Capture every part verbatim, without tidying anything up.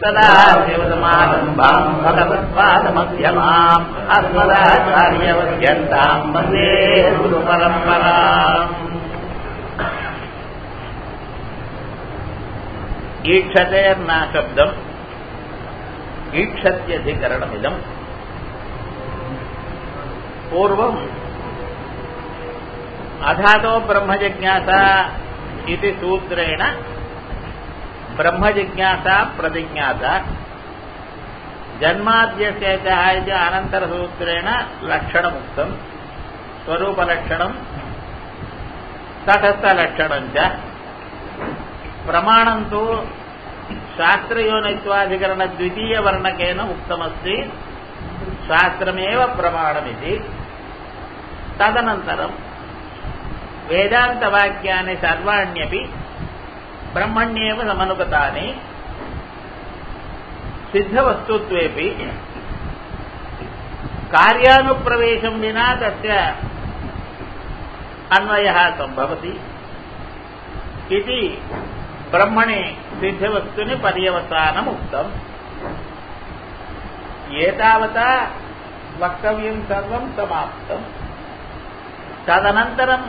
சதாசிவசமாரம்பாம் பகவத்பாதமத்யமாம் அஸ்மதாச்சார்யவத்யந்தாம் வந்தே குரு பரம்பராம். ஈக்ஷதேர்னா சப்தம் ஈக்ஷத்யதிகரணமிதம். பூர்வம் அதாதோ பிரம்மஜிஜ்ஞாசா इति सूत्रेण ब्रह्मजिज्ञासा प्रतिज्ञाता जन्माद्यस्य च इति अनन्तरसूत्रेण लक्षणमुक्तम् स्वरूपलक्षणम् तटस्थलक्षणम् च प्रमाणम् तु शास्त्रयोनित्वाधिकरणद्वितीयवर्णकेन उक्तमस्ति. शास्त्रमेव प्रमाणमिति. तदनन्तरम् वेदान्तवाक्यानि सर्वाण्यपि ब्रह्मण्येव समनुगतानि सिद्धवस्तुत्वेपि कार्यानुप्रवेशं विना तस्य अन्वयः सम्भवति इति ब्रह्मणे सिद्धवस्तुनि पर्यवसानम् उक्तम्. एतावता वक्तव्यं सर्वं समाप्तम्. तदनन्तरं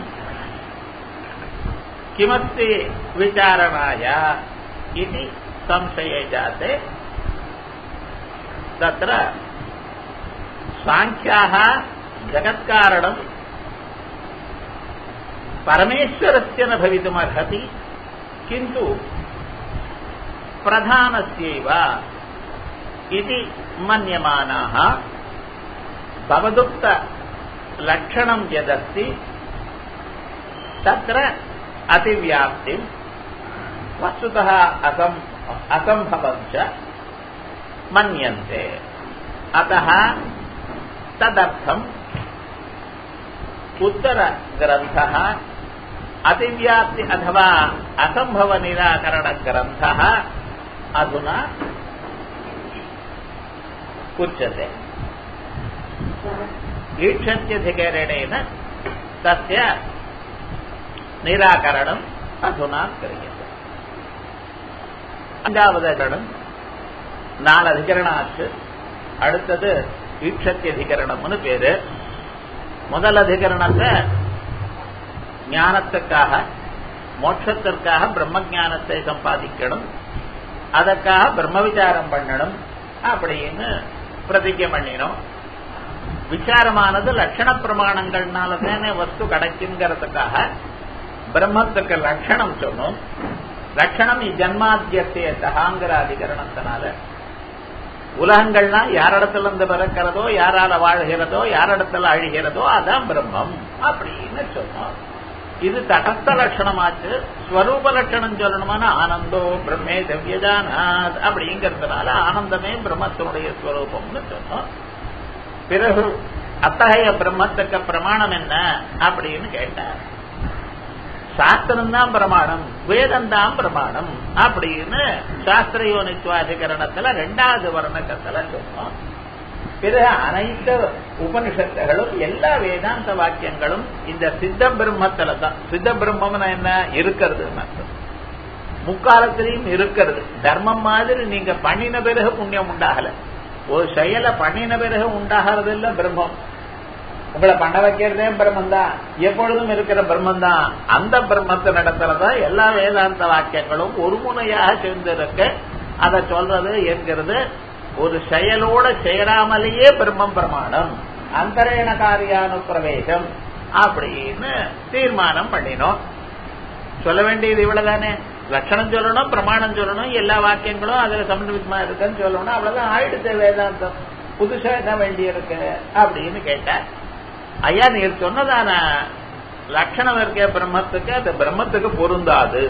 किमस्ति विचारणाय इति संशये जाते. तत्र सांख्याः जगत्कारणं परमेश्वरस्य न भवितुमर्हति, किन्तु प्रधानस्यैव इति मन्यमानाः. भवदुक्तलक्षणं यदस्ति तत्र अतिव्याप्तिं वस्तुतः असं असंभवं च मन्यन्ते. अतः तदर्थम् उत्तरग्रन्थः अतिव्याप्ति अथवा असंभव निराकरणग्रन्थः अधुना उच्यते. ईक्षत्यधिकरणेन तस्य निराकरणम् अधुना क्रियते. அஞ்சாவது அதிகரணம் நாலு அதிகரணம் ஆச்சு. அடுத்தது ஈக்ஷத்யதிகரணம்னு பேரு. முதல் அதிகரணத்தை ஞானத்துக்காக மோட்சத்திற்காக பிரம்ம ஞானத்தை சம்பாதிக்கணும், அதற்காக பிரம்ம விசாரம் பண்ணணும் அப்படின்னு பிரதிஜை பண்ணினோம். விசாரமானது லட்சண பிரமாணங்கள்னால தானே வஸ்து கிடைக்குங்கிறதுக்காக பிரம்மத்துக்கு லட்சணம் சொன்னோம். லட்சணம் ஜன்மாத்தியத்தை தகாங்கிற அதிகரணத்தினால உலகங்கள்லாம் யாரிடத்துல இருந்து பிறக்கிறதோ, யாரால வாழ்கிறதோ, யாரிடத்துல அழிகிறதோ அதான் பிரம்மம் அப்படின்னு சொன்னோம். இது தடஸ்த லட்சணமாச்சு. ஸ்வரூப லட்சணம் சொல்லணுமான ஆனந்தோ பிரம்மே திவ்யஜானாத் அப்படிங்கிறதுனால ஆனந்தமே பிரம்மத்தினுடைய ஸ்வரூபம்னு சொன்னோம். பிறகு அத்தகைய பிரம்மத்துக்கு பிரமாணம் என்ன அப்படின்னு கேட்டார். சாஸ்திரம்தான் பிரமாணம், வேதம்தான் பிரமாணம் அப்படின்னு சாஸ்திரயோனித்வாதிகரணத்துல ரெண்டாவது வர்ணக்கத்துல சொன்னோம். பிறகு அனைத்து உபனிஷத்துகளும் எல்லா வேதாந்த வாக்கியங்களும் இந்த சித்த பிரம்மத்துல தான். சித்த பிரம்மம்னா என்ன? இருக்கிறது. முக்காலத்திலையும் இருக்கிறது. தர்மம் மாதிரி நீங்க பண்ணின பிறகு புண்ணியம் உண்டாகல. ஒரு செயலை பண்ணின பிறகு உண்டாகிறது இல்ல பிரம்மம். உங்களை பண்ண வைக்கிறதே பிரம்மன் தான், எப்பொழுதும் இருக்கிற பிரம்மன் தான். அந்த பிரம்மத்தின் இடத்துலதான் எல்லா வேதாந்த வாக்கியங்களும் ஒரு முனையாக சேர்ந்திருக்க அதை சொல்றது என்கிறது. ஒரு செயலோட சேராமலேயே பிரம்மம் பிரமாணம், அந்தரேண காரியானுப்பிரவேசம் அப்படின்னு தீர்மானம் பண்ணினோம். சொல்ல வேண்டியது இவ்வளவுதானே. லட்சணம் சொல்லணும், பிரமாணம் சொல்லணும், எல்லா வாக்கியங்களும் அதுல சம்பந்தமா இருக்குன்னு சொல்லணும். அவ்வளவுதான் ஆயிடுச்சு வேதாந்தம். புதுசா என்ன வேண்டி இருக்கு அப்படின்னு கேட்டார். ஐயா நீர் சொன்னதான லட்சணம் இருக்க பிரம்மத்துக்கு அது பிரம்மத்துக்கு பொருந்தாது,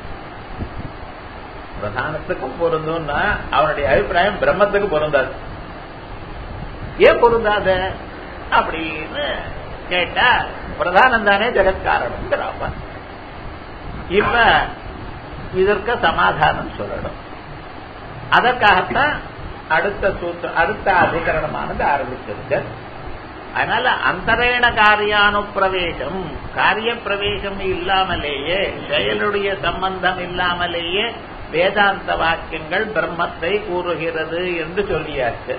பிரதானத்துக்கும் பொருந்தும்னா அவனுடைய அபிப்பிராயம் பிரம்மத்துக்கு பொருந்தாது. ஏன் பொருந்தாது அப்படின்னு கேட்டா பிரதானம் தானே ஜெகத்காரணம். இப்ப இதற்கு சமாதானம் சொல்லணும். அதற்காகத்தான் அடுத்த சூத்திர அடுத்த அதிகரணமானது ஆரம்பிச்சிருக்கு. அதனால அந்தரேண காரியானுப்பிரவேசம், காரிய பிரவேசம் இல்லாமலேயே, செயலுடைய சம்பந்தம் இல்லாமலேயே வேதாந்த வாக்கியங்கள் பிரம்மத்தை கூறுகிறது என்று சொல்லியாச்சு.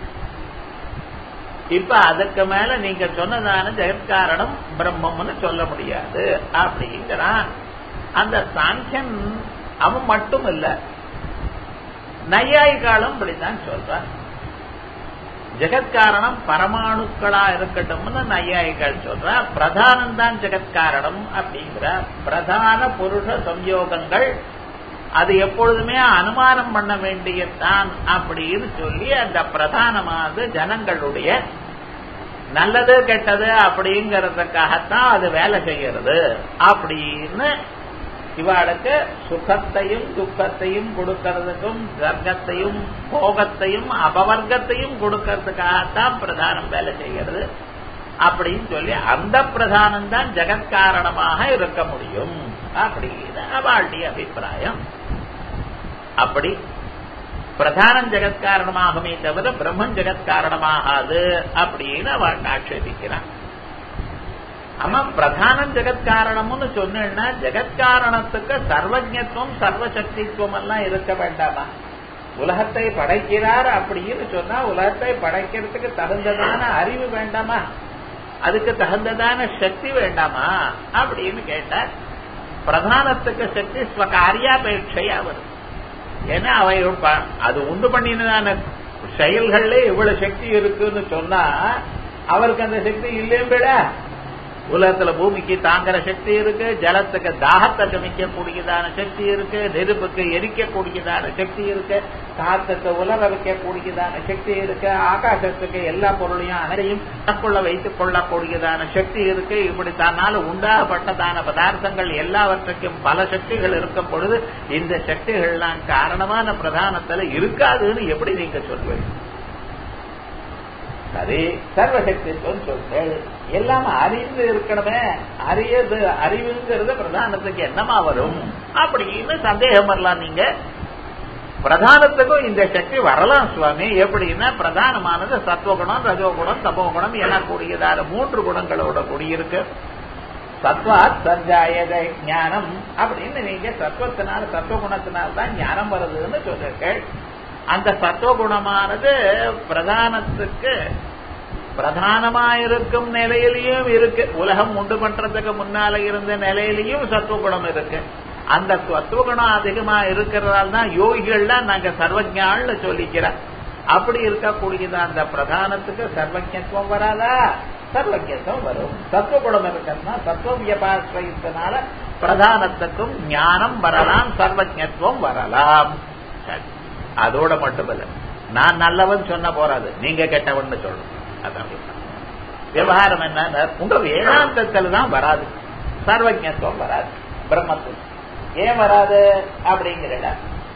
இப்ப அதுக்கு மேல நீங்க சொன்னதான ஜெகத்காரணம் பிரம்மம்னு சொல்ல முடியாது அப்படிங்கிறான். அந்த சாங்கியன் அவன் மட்டும் இல்ல, நையாயிகாலும் இப்படித்தான் சொல்றான். ஜெகத்காரணம் பரமாணுக்களா இருக்கட்டும்னு நையாயிகள் சொல்ற. பிரதானம் தான் ஜெகத்காரணம் அப்படிங்கிற. பிரதான புருஷ சம்யோகங்கள் அது எப்பொழுதுமே அனுமானம் பண்ண வேண்டியதான் அப்படின்னு சொல்லி அந்த பிரதானமானது ஜனங்களுடைய நல்லது கெட்டது அப்படிங்கறதுக்காகத்தான் அது வேலை செய்யறது அப்படின்னு இவாளுக்கு சுகத்தையும் துக்கத்தையும் கொடுக்கறதுக்கும் வர்க்கத்தையும் போகத்தையும் அபவர்க்கத்தையும் கொடுக்கறதுக்காகத்தான் பிரதானம் வேலை செய்கிறது அப்படின்னு சொல்லி அந்த பிரதானம் தான் ஜெகத்காரணமாக இருக்க முடியும் அப்படின்னு அவளுடைய அபிப்பிராயம். அப்படி பிரதானம் ஜெகத்காரணமாகவே தவிர பிரம்மன் ஜெகத்காரணமாகாது அப்படின்னு அவள் ஆட்சேபிக்கிறான். ஆமா, பிரதானம் ஜெகத்காரணம்னு சொன்னா ஜெகத்காரணத்துக்கு சர்வஜத்துவம் சர்வசக்தித்துவம் எல்லாம் இருக்க வேண்டாமா? உலகத்தை படைக்கிறார் அப்படின்னு சொன்னா உலகத்தை படைக்கிறதுக்கு தகுந்ததான அறிவு வேண்டாமா? அதுக்கு தகுந்ததான சக்தி வேண்டாமா அப்படின்னு கேட்டார். பிரதானத்துக்கு சக்தி ஸ்வகாரியாபேட்சையா வரும். ஏன்னா அவை அது உண்டு பண்ணினதான செயல்கள்ல இவ்வளவு சக்தி இருக்குன்னு சொன்னா அவருக்கு அந்த சக்தி இல்லையும் விட உலகத்துல பூமிக்கு தாங்குற சக்தி இருக்கு, ஜலத்துக்கு தாகத்தை கமிக்கக்கூடியதான சக்தி இருக்கு, நெருப்புக்கு எரிக்கக்கூடியதான சக்தி இருக்கு, காத்துக்கு உலர வைக்கக்கூடியதான சக்தி இருக்கு, ஆகாசத்துக்கு எல்லா பொருளையும் அனைத்தையும் தனக்குள்ள வைத்துக் கொள்ளக்கூடியதான சக்தி இருக்கு. இப்படி தன்னால உண்டாகப்பட்டதான பதார்த்தங்கள் எல்லாவற்றுக்கும் பல சக்திகள் இருக்கும் பொழுது இந்த சக்திகள்லாம் காரணமான பிரதானத்துல இருக்காதுன்னு எப்படி நீங்க சொல்வீங்க? சரி, சர்வசக்தித்துவம் சொல்றேன், எல்லாம் அறிந்து இருக்கணுமே, அறியது அறிவுங்கிறது பிரதானத்துக்கு என்னமா வரும் அப்படின்னு சந்தேகம் வரலாம். நீங்க பிரதானத்துக்கும் இந்த சக்தி வரலாம் சுவாமி. எப்படின்னா பிரதானமானது சத்துவகுணம் ரஜோகுணம் தமோகுணம் எனக்கூடியதான மூன்று குணங்களோட கூடியிருக்கு. சத்வாத் சஞ்சாயத ஞானம் அப்படின்னு நீங்க சத்துவத்தினால சத்துவகுணத்தினால்தான் ஞானம் வருதுன்னு சொல்றீர்கள். அந்த சத்துவகுணமானது பிரதானத்துக்கு பிரதானமாயிருக்கும் நிலையிலையும் இருக்கு. உலகம் உண்டு பண்றதுக்கு முன்னால இருந்த நிலையிலையும் சத்துவகுணம் இருக்கு. அந்த சத்துவகுணம் அதிகமா இருக்கிறதால தான் யோகிகள்லாம் நாங்க சர்வஜான்னு சொல்லிக்கிறோம். அப்படி இருக்கக்கூடியது அந்த பிரதானத்துக்கு சர்வஜத்துவம் வராதா? சர்வஜத்துவம் வரும். சத்துவகுணம் இருக்கிறதுனா சத்துவ வியபாசிரயத்தினால பிரதானத்துக்கும் ஞானம் வரலாம், சர்வஜத்துவம் வரலாம். அதோட மட்டுமல்ல, நான் நல்லவன் சொன்ன போறாது, நீங்க கெட்டவன் சொல்லணும். அதான் விவகாரம் என்ன, உங்க வேதாந்தத்துல தான் வராது, சர்வஜத்துவம் வராது, பிரம்மத்துவம் ஏன் வராது அப்படிங்கிற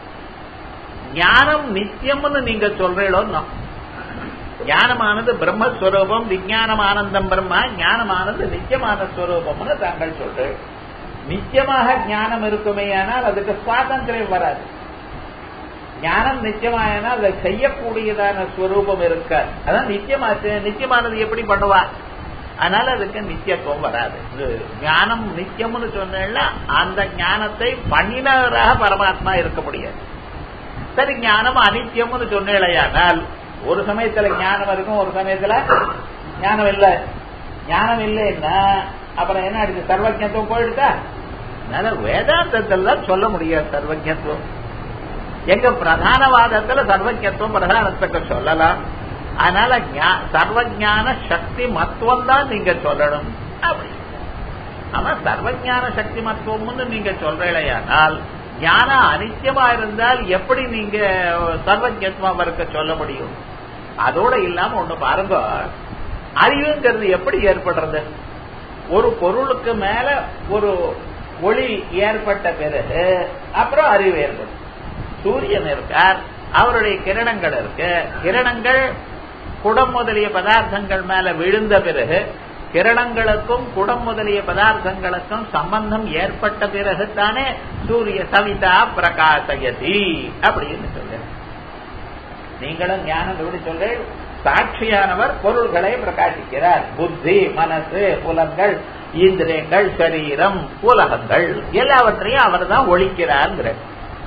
ஞானம் நித்தியம்னு நீங்க சொல்றீங்களோ. ஞானமானது பிரம்மஸ்வரூபம், விஞ்ஞானம் ஆனந்தம் பிரம்மா, ஞானமானது நித்தியமான ஸ்வரூபம்னு தாங்கள் சொல்றேன். நித்தியமாக ஞானம் இருக்குமே ஆனால் அதுக்கு சுவாதந்திரம் வராது. ஞானம் நிச்சயமானால் அதை செய்யக்கூடியதான ஸ்வரூபம் இருக்க, அதான் நிச்சயமாச்சு. நிச்சயமானது எப்படி பண்ணுவா? அதனால அதுக்கு நித்தியத்துவம் வராது. ஞானம் நித்தியம்னு சொன்னா அந்த ஞானத்தை பண்ணினவராக பரமாத்மா இருக்க முடியாது. சரி, ஞானம் அனித்தியம்னு சொன்னால் ஒரு சமயத்துல ஞானம் இருக்கும், ஒரு சமயத்துல ஞானம் இல்லை. ஞானம் இல்லைன்னா அப்புறம் என்ன ஆயிடுச்சு? சர்வஜத்துவம் போயிடுதா? அதனால வேதாந்தத்தில் தான் சொல்ல முடியாது சர்வஜத்துவம். எங்க பிரதானவாதத்துல சர்வஜத்துவம் பிரதானத்துக்கு சொல்லலாம். அதனால சர்வஜான சக்தி மத்துவம் தான் நீங்க சொல்லணும். அப்படி ஆனா சர்வஜான சக்தி மத்துவம்னு நீங்க சொல்றீங்களேயானால் ஞானம் அனித்தியமா இருந்தால் எப்படி நீங்க சர்வஜத்துவம் அவருக்கு சொல்ல முடியும்? அதோட இல்லாம ஒண்ணு பாருங்க, அறிவுங்கிறது எப்படி ஏற்படுறது? ஒரு பொருளுக்கு மேல ஒரு ஒளி ஏற்பட்ட பிறகு அப்புறம் அறிவு ஏற்படும். சூரியன் இருக்கார், அவருடைய கிரணங்கள் இருக்கு. கிரணங்கள் குடம் முதலிய பதார்த்தங்கள் மேல விழுந்த பிறகு கிரணங்களுக்கும் குடம் முதலிய பதார்த்தங்களுக்கும் சம்பந்தம் ஏற்பட்ட பிறகு தானே சூரிய சவிதா பிரகாசயதி அப்படின்னு சொல்ல. நீங்களும் ஞானம் எப்படி சொல்ல? சாட்சியானவர் பொருள்களை பிரகாசிக்கிறார். புத்தி, மனசு, புலங்கள், இந்திரியங்கள், சரீரம், உலகங்கள் எல்லாவற்றையும் அவர் தான் ஒழிக்கிறார்.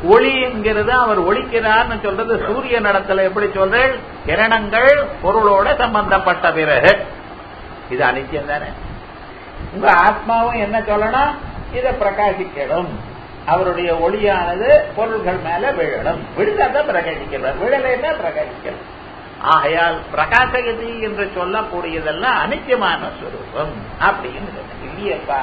ஒளி என்கிறது அவர் ஒளிக்கிறார்னு சொல்றது சூரிய நடத்துல எப்படி சொல்றேன், கிரணங்கள் பொருளோட சம்பந்தப்பட்ட பிறகு இது அனித்தியம் தானே. உங்க ஆத்மாவும் என்ன சொல்லணும், இதை பிரகாசிக்கணும், அவருடைய ஒளியானது பொருள்கள் மேல விழணும், விழுந்தாதான் பிரகாசிக்கிறார், விழலைன்னா பிரகாசிக்கணும். ஆகையால் பிரகாசகதி என்று சொல்லக்கூடியதெல்லாம் அனித்தியமான ஸ்வரூபம் அப்படின்னு இல்லையப்பா.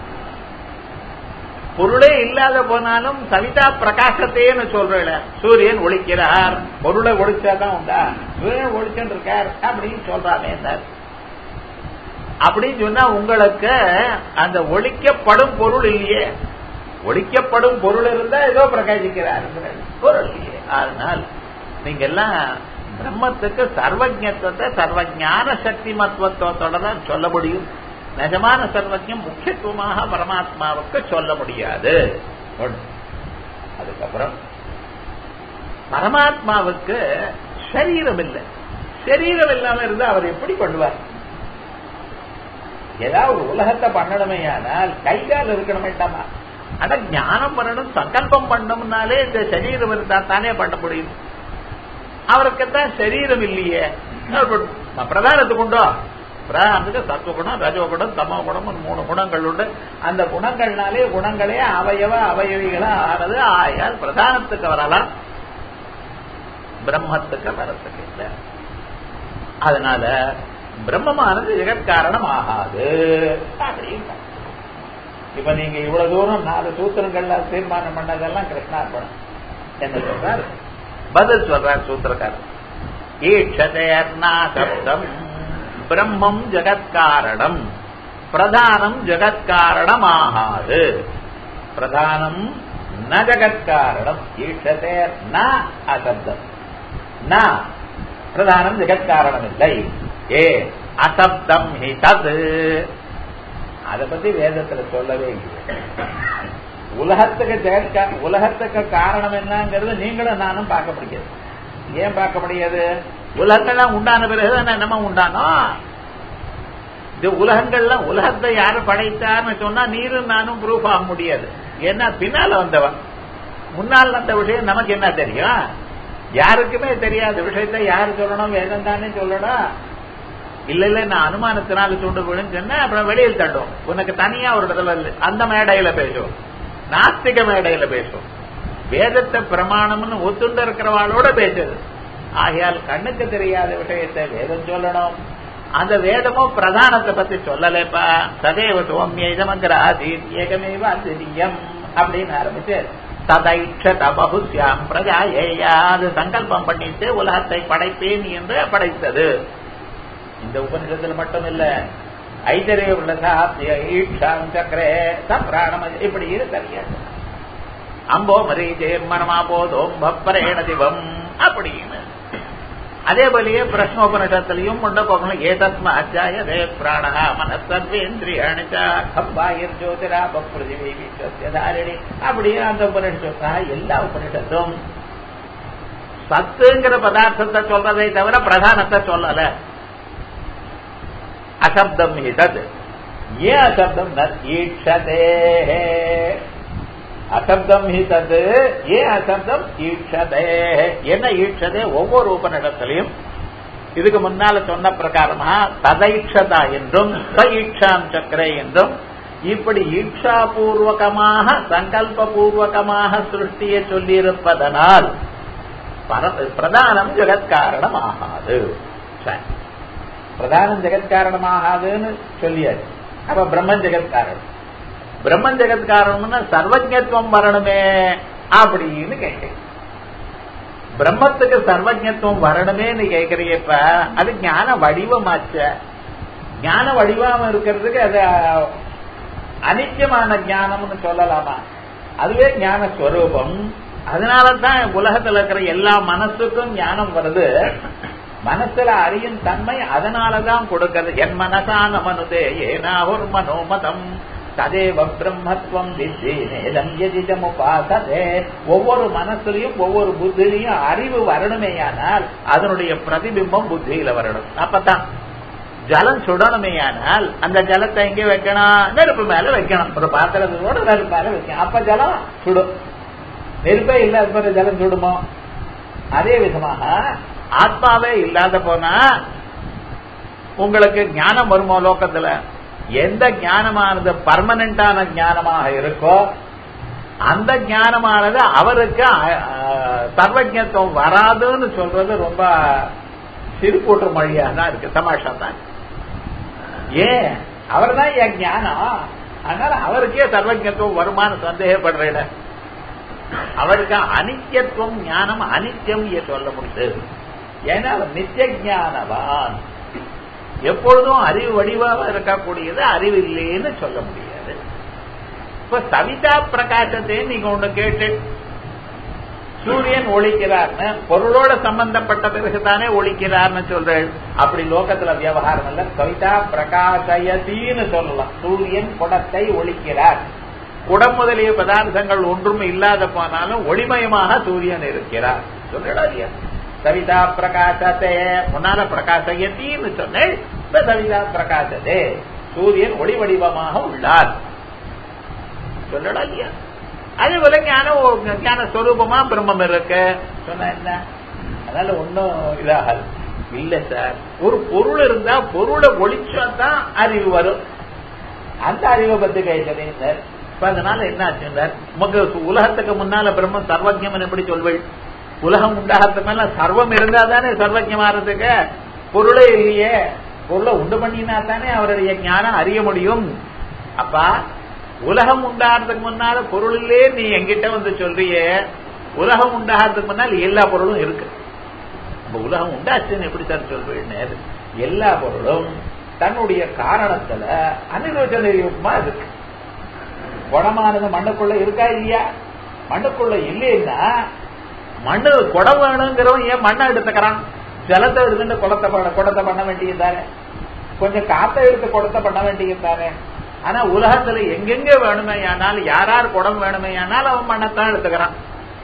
பொருளே இல்லாத போனாலும் சவிதா பிரகாசத்தைன்னு சொல்ற, சூரியன் ஒளிக்கிறார், பொருளை ஒளிச்சாதான் உண்டா, சூரியன் ஒளிச்சுட்டு இருக்கார் அப்படின்னு சொல்றாமே. அப்படின்னு சொன்னா உங்களுக்கு அந்த ஒளிக்கப்படும் பொருள் இல்லையே, ஒளிக்கப்படும் பொருள் இருந்தா ஏதோ பிரகாசிக்கிறார் பொருள் இல்லையே. அதனால் நீங்க எல்லாம் பிரம்மத்துக்கு சர்வஜத்துவத்தை சர்வஞான சக்தி மத்துவத்தோட தான் சொல்ல முடியும். நிஜமான சர்வஜம் முக்கியத்துவமாக பரமாத்மாவுக்கு சொல்ல முடியாது. அதுக்கப்புறம் பரமாத்மாவுக்கு சரீரம் இல்லை. சரீரம் இல்லாம இருந்தா அவர் எப்படி பண்ணுவார்? ஏதாவது ஒரு உலகத்தை பண்ணணுமே ஆனால் கைகால் இருக்கணும் வேண்டாமா? ஆனா ஞானம் பண்ணணும், சங்கல்பம் பண்ணணும்னாலே இந்த சரீரம் இருந்தா தானே பண்ண முடியும். அவருக்குத்தான் சரீரம் இல்லையே. பிரதானத்துக்கு உண்டோ? பிரதானத்துக்கு சத்துவகுணம், ரஜோகுணம், தமோ குணம், மூணு குணங்கள் உண்டு. அந்த குணங்கள்னாலே குணங்களே அவயவ அவயவிகளா ஆனது. ஆயால் பிரதானத்துக்கு வரலாம், பிரம்மத்துக்கு வரத்துக்கு இல்லை. அதனால பிரம்மமானது ஜெகத்காரணம் ஆகாது அப்படின்னு. இப்ப நீங்க இவ்வளவு தூரம் நாலு சூத்திரங்கள்ல தீர்மானம் பண்ணதெல்லாம் கிருஷ்ணார்பணம் என்ன சொல்றாரு? பதில் சொல்றார் சூத்திரக்காரர். ஈட்சதேர்நாசப்தம் பிரம்மம் ஜெகத்காரணம், பிரதானம் ஜெகத்காரணம் ஆகாது. பிரதானம் ந ஜெகத்காரணம். ஈட்சதேர் ந அசப்தம், ந பிரதானம் ஜெகத்காரணம் இல்லை. ஏ அசப்தம் ஹி தத், அதை பத்தி வேதத்துல சொல்லவே இல்லை. உலகத்துக்கு ஜெகத்கா உலகத்துக்கு காரணம் என்னங்கிறது நீங்களும் நானும் பார்க்க முடியாது. ஏன் பார்க்க முடியாது? உலகங்கள்லாம் உண்டான பிறகுதான் நம்ம உண்டானோ. இது உலகங்கள்லாம் உலகத்தை யாரு படைத்தான்னு சொன்னா நீரும் நானும் ப்ரூஃப் ஆக முடியாது. ஏன்னா பின்னால வந்தவன், முன்னால் வந்த விஷயம் நமக்கு என்ன தெரியும்? யாருக்குமே தெரியாத விஷயத்தை யாரு சொல்லணும்? வேதம் தானே சொல்லணும். இல்ல இல்ல நான் அனுமானத்தினால சூண்டு போடுன்னு சொன்னா அப்புறம் வெளியில் தட்டும். உனக்கு தனியா ஒரு இடத்துல அந்த மேடையில பேசுவோம், நாஸ்திக மேடையில பேசுவோம். வேதத்தை பிரமாணம்னு ஒத்துண்டு இருக்கிறவாளோட பேசுது. ஆகையால் கண்ணுக்கு தெரியாத விஷயத்தை வேதம் சொல்லணும். அந்த வேதமும் பிரதானத்தை பத்தி சொல்லலேப்பா. சதேவ சோமியமங்கிற ஆசீத் ஏகமேவ அதிரியம் அப்படின்னு ஆரம்பிச்சு ததைட்சத பகுஸ்யாம் பிரஜாயேயா, அது சங்கல்பம் பண்ணிட்டு உலகத்தை படைப்பேன் என்று படைத்தது. இந்த உபநிஷத்துல மட்டும் இல்ல, ஐதரே உள்ளதா ஈட்சாம் சக்கரே சப்ராணம் இப்படி தெரியாது. அம்போ மரீஜே மனமா போதோம் பப்பரேண திவம் அப்படின்னு. அதே போலயே பிரஷ்னோபனிஷத்திலையும் உண்ட போகணும். ஏதஸ்ம அத்தியாயதே பிராணஹ மனசர்வேந்திரியாணி கம்பாயிர் ஜோதிரா பப்ருதிவி விஸ்வஸ்யதாரிணி அப்படின்னு அந்த உபனிஷத்தா எல்லா உபனிஷத்தும் சத்துங்கிற பதார்த்தத்தை சொல்றதை தவிர பிரதானத்தை சொல்லல. அசப்தம் ஹிதத். ஏன் அசப்தம்? ஈட்சதே. அசப்தம் ஹிதத். ஏன் அசப்தம்? ஈட்சதே. என்ன ஈட்சதே? ஒவ்வொரு உபநிடத்திலையும் இதுக்கு முன்னால சொன்ன பிரகாரமா ததைட்சதா என்றும் ஈட்சாம் சக்கரே என்றும் இப்படி ஈட்சா பூர்வகமாக சங்கல்ப பூர்வகமாக சிருஷ்டியை சொல்லியிருப்பதனால் பிரதானம் ஜெகத்காரணம் ஆகாது. பிரதானம் ஜெகத்காரணம் ஆகாதுன்னு சொல்லியாச்சு. அப்ப பிரம்மன் ஜெகத்காரணம். பிரம்மன் ஜெகத்காரணம்னா சர்வஜத்துவம் வரணுமே அப்படின்னு கேட்க. பிரம்மத்துக்கு சர்வஜத்துவம் வரணுமேன்னு கேட்கறீங்கப்ப, அது ஞான வடிவமாச்ச. ஞான வடிவம் இருக்கிறதுக்கு அது அனித்தியமான ஞானம்னு சொல்லலாமா? அதுவே ஞான ஸ்வரூபம். அதனாலதான் உலகத்துல இருக்கிற எல்லா மனசுக்கும் ஞானம் வருது. மனசுல அறியும் தன்மை அதனாலதான் கொடுக்கிறது. என் மனசான மனுதே ஏனாஹுர் மனோமதம் ததேவ பிரம்மத்வம் வித்தேனம் யதிதமுபாசதே. ஒவ்வொரு மனசுலையும் ஒவ்வொரு புத்திலையும் அறிவு வரணுமேயானால் அதனுடைய பிரதிபிம்பம் புத்தியில வரணும். அப்பதான் ஜலம் சுடணுமேயானால் அந்த ஜலத்தை எங்கே வைக்கணும்? நெருப்பு மேல வைக்கணும். ஒரு பாத்திரத்தோட நெருப்பு மேல வைக்கணும். அப்ப ஜலம் சுடும். நெருப்பே இல்ல அது மாதிரி ஜலம் சுடுமோ? அதே விதமாக ஆத்மாவே இல்லாத போனா உங்களுக்கு ஞானம் வருமோ? லோகத்துல எந்த ஞானமானது பர்மனண்டான ஞானமாக இருக்கோ அந்த ஞானமானது அவருக்கு சர்வஜத்துவம் வராதுன்னு சொல்றது ரொம்ப சிறுபோற்று மொழியா தான் இருக்கு, தமாஷா தான். ஏன்? அவர் தான் என் ஞானம், அதனால அவருக்கே சர்வஜத்துவம் வருமானு சந்தேகப்படுற. அவருக்கு அனித்தியத்துவம் ஞானம் அனித்தியம் சொல்ல முடியாது. ஏன்னா அவர் நித்திய ஞானவான், எப்பொழுதும் அறிவு வடிவாக இருக்கக்கூடியது அறிவு இல்லைன்னு சொல்ல முடியாது. இப்ப சவிதா பிரகாசத்தை நீங்க ஒண்ணு கேட்டு சூரியன் ஒழிக்கிறார்னு பொருளோட சம்பந்தப்பட்ட பிறகுதானே ஒழிக்கிறார்னு சொல்றேன். அப்படி லோகத்துல விவகாரம் இல்ல. கவிதா பிரகாசயத்தின்னு சொல்லலாம். சூரியன் குடத்தை ஒழிக்கிறார். குடம் முதலிய பதார்த்தங்கள் ஒன்றும் இல்லாத போனாலும் ஒளிமயமாக சூரியன் இருக்கிறார் சொல்லடா இல்லையா? சவிதா பிரகாசத்தே முன்னால பிரகாசயத்தின்னு சொன்னேன். இப்ப சவிதா பிரகாசத்தே சூரியன் ஒளி வடிவமாக உள்ளார் சொல்லடா இல்லையா? அதே போல ஞான ஞான ஸ்வரூபமா பிரம்மம் இருக்கு சொன்ன என்ன? அதனால ஒன்னும் இதாகாது. இல்ல சார், ஒரு பொருள் இருந்தா பொருளை ஒழிச்சாதான் அறிவு வரும். அந்த அறிவை பத்தி பேசுறேன் சார். அதனால என்ன ஆச்சுன்னார், உமக்கு உலகத்துக்கு முன்னால பிரம்மம் சர்வஜம் எப்படி சொல்வேள்? உலகம் உண்டாகிறதுக்கு மேல சர்வம் இருந்தா தானே சர்வஜமாறதுக்கு. பொருளே இல்லையே, பொருளை உண்டு பண்ணினா தானே அவருடைய ஞானம் அறிய முடியும். அப்பா உலகம் உண்டாகிறதுக்கு முன்னால பொருள் இல்லையே நீ எங்கிட்ட வந்து சொல்றியே, உலகம் உண்டாகிறதுக்கு முன்னால் எல்லா பொருளும் இருக்கு. உலகம் உண்டாச்சுன்னு எப்படி சார் சொல்றேன்? எல்லா பொருளும் தன்னுடைய காரணத்துல அனிர்வச்சனமா இருக்கு. குடமானது மண்ணுக்குள்ள இருக்கா இல்லையா? மண்ணுக்குள்ள இல்லைன்னா மண்ணு குடம் வேணுங்கிறவன் ஏன் மண்ணை எடுத்துக்கிறான்? ஜலத்தை எடுத்துட்டு குளத்தை குடத்தை பண்ண வேண்டியதானே, கொஞ்சம் காத்தை எடுத்து குடத்தை பண்ண வேண்டியதானே. ஆனா உலகத்துல எங்கெங்க வேணுமே ஆனால் யார் யார் குடம் வேணுமே ஆனால் அவன் மண்ணைத்தான் எடுத்துக்கிறான்.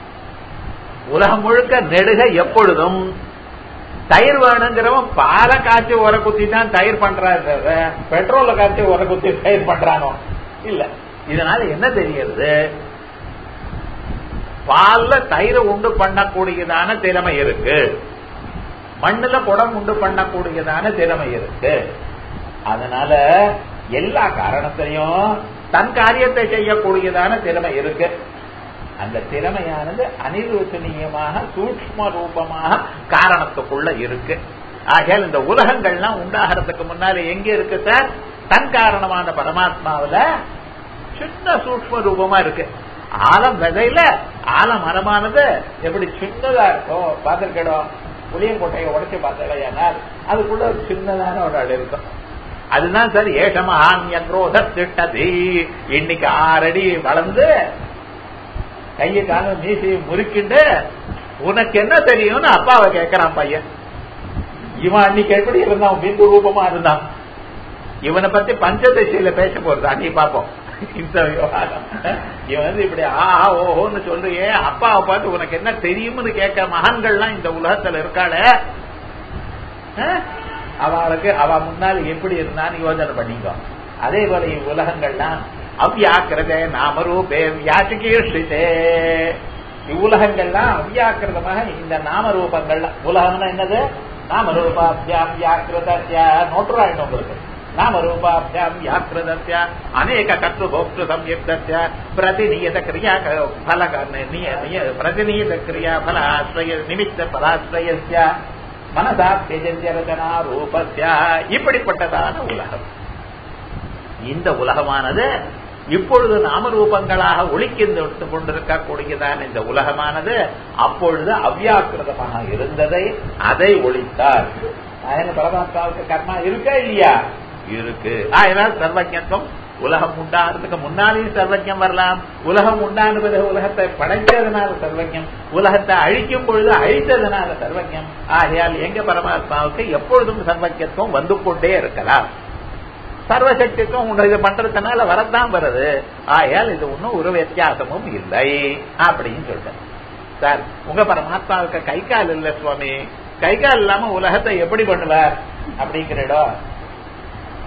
உலகம் முழுக்க நெடுக எப்பொழுதும் தயிர் வேணுங்கிறவன் பாலை காய்ச்சி உர குத்தி தான் தயிர் பண்றாரு, பெட்ரோல காய்ச்சி உர குத்தி தயிர் பண்றானோ இல்ல. இதனால என்ன தெரிகிறது? பால்ல தயிரை உண்டு பண்ணக்கூடியதான திறமை இருக்கு, மண்ணுல குடம் உண்டு பண்ணக்கூடியதான திறமை இருக்கு. அதனால எல்லா காரணத்தையும் தன் காரியத்தை செய்யக்கூடியதான திறமை இருக்கு. அந்த திறமையானது அனிர்வச்சனீயமாக சூக்ஷ்ம ரூபமாக காரணத்துக்குள்ள இருக்கு. ஆகையால் இந்த உலகங்கள்லாம் உண்டாகிறதுக்கு முன்னால எங்க இருக்கு சார்? தன் காரணமான பரமாத்மாவில சின்ன சூக்ஷ்ம ரூபமா இருக்கு. ஆலம் விதையில ஆல மரமானது எப்படி சின்னதா இருக்கோ பார்த்திருக்கோம். புளியங்கொட்டையை உடைச்சு பார்த்தேனால் அதுக்குள்ள ஒரு சின்னதான ஒரு அடி இருக்கும். அதுதான் சார் ஏஷமஹான்யக்ரோத திட்டதி. இன்னைக்கு ஆறடி வளர்ந்து கையை காலம் மீசையை முறுக்கிண்டு உனக்கு என்ன தெரியும்னு அப்பாவை கேட்கிறான் பையன். இவன் அன்னைக்கு எப்படி இருந்தான்? பிந்து ரூபமா இருந்தான். இவனை பத்தி பஞ்சதசையில பேச போறது அன்னி பாப்போம். இந்த விவகாரம் இவன் வந்து இப்படி ஆஹா ஓஹோன்னு சொல்றியே, அப்பாவை பார்த்து உனக்கு என்ன தெரியும்னு கேட்க மகான்கள்லாம் இந்த உலகத்துல இருக்காளே, அவளுக்கு அவ முன்னால் எப்படி இருந்தான்னு யோசனை பண்ணிக்கோ. அதே போல இவ்வுலகங்கள்லாம் அவ்யாக்கிரதே நாமரூபே வியாசிகீர்ஷிதே. இவ்வுலகங்கள்லாம் அவ்யாக்கிரதமாக இந்த நாமரூபங்கள்லாம். உலகம்னா என்னது? நாமரூபாபியாம் வியாக்கிரதஸ்ய நோட்டுராயிடும் உங்களுக்கு. நாமரூபாபியாம் வியாக்கிரதஸ்ய அநேக கர்த்து போக்து சம்யுக்தஸ்ய பிரதிநியத கிரியா பல பிரதிநியத கிரியா பல ஆசிரிய நிமித்த பலாசிரயஸ்ய மனதா தேஜன்ய ரச்சனா ரூபஸ்ய. இப்படிப்பட்டதான உலகம். இந்த உலகமானது இப்பொழுது நாமரூபங்களாக ஒளிக்கிந்து கொண்டிருக்கக்கூடியதான இந்த உலகமானது அப்பொழுது அவ்யாக்கிருதமாக இருந்ததை அதை ஒழித்தார். பரமாத்மாவுக்கு கர்மா இருக்கா இல்லையா? இருக்கு. அதனால் சர்வஜத்துவம் உலகம் உண்டாகிறதுக்கு முன்னாலேயும் சர்வஜம் வரலாம். உலகம் உண்டான பிறகு உலகத்தை படைத்ததுனால சர்வஜம், உலகத்தை அழிக்கும் பொழுது அழித்ததுனால சர்வஜம். ஆகையால் எங்க பரமாத்மாவுக்கு எப்பொழுதும் சர்வஜத்துவம் வந்து கொண்டே இருக்கலாம். சர்வசக்திக்கும் இது பண்றதுனால வரத்தான் வருது. ஆகையால் இது ஒன்னும் ஒரு வித்தியாசமும் இல்லை அப்படின்னு சொல்றேன். சார் உங்க பரமாத்மாவுக்கு கை கால் இல்ல சுவாமி, கை கால் இல்லாம உலகத்தை எப்படி பண்ணுவார் அப்படிங்கிறடோ?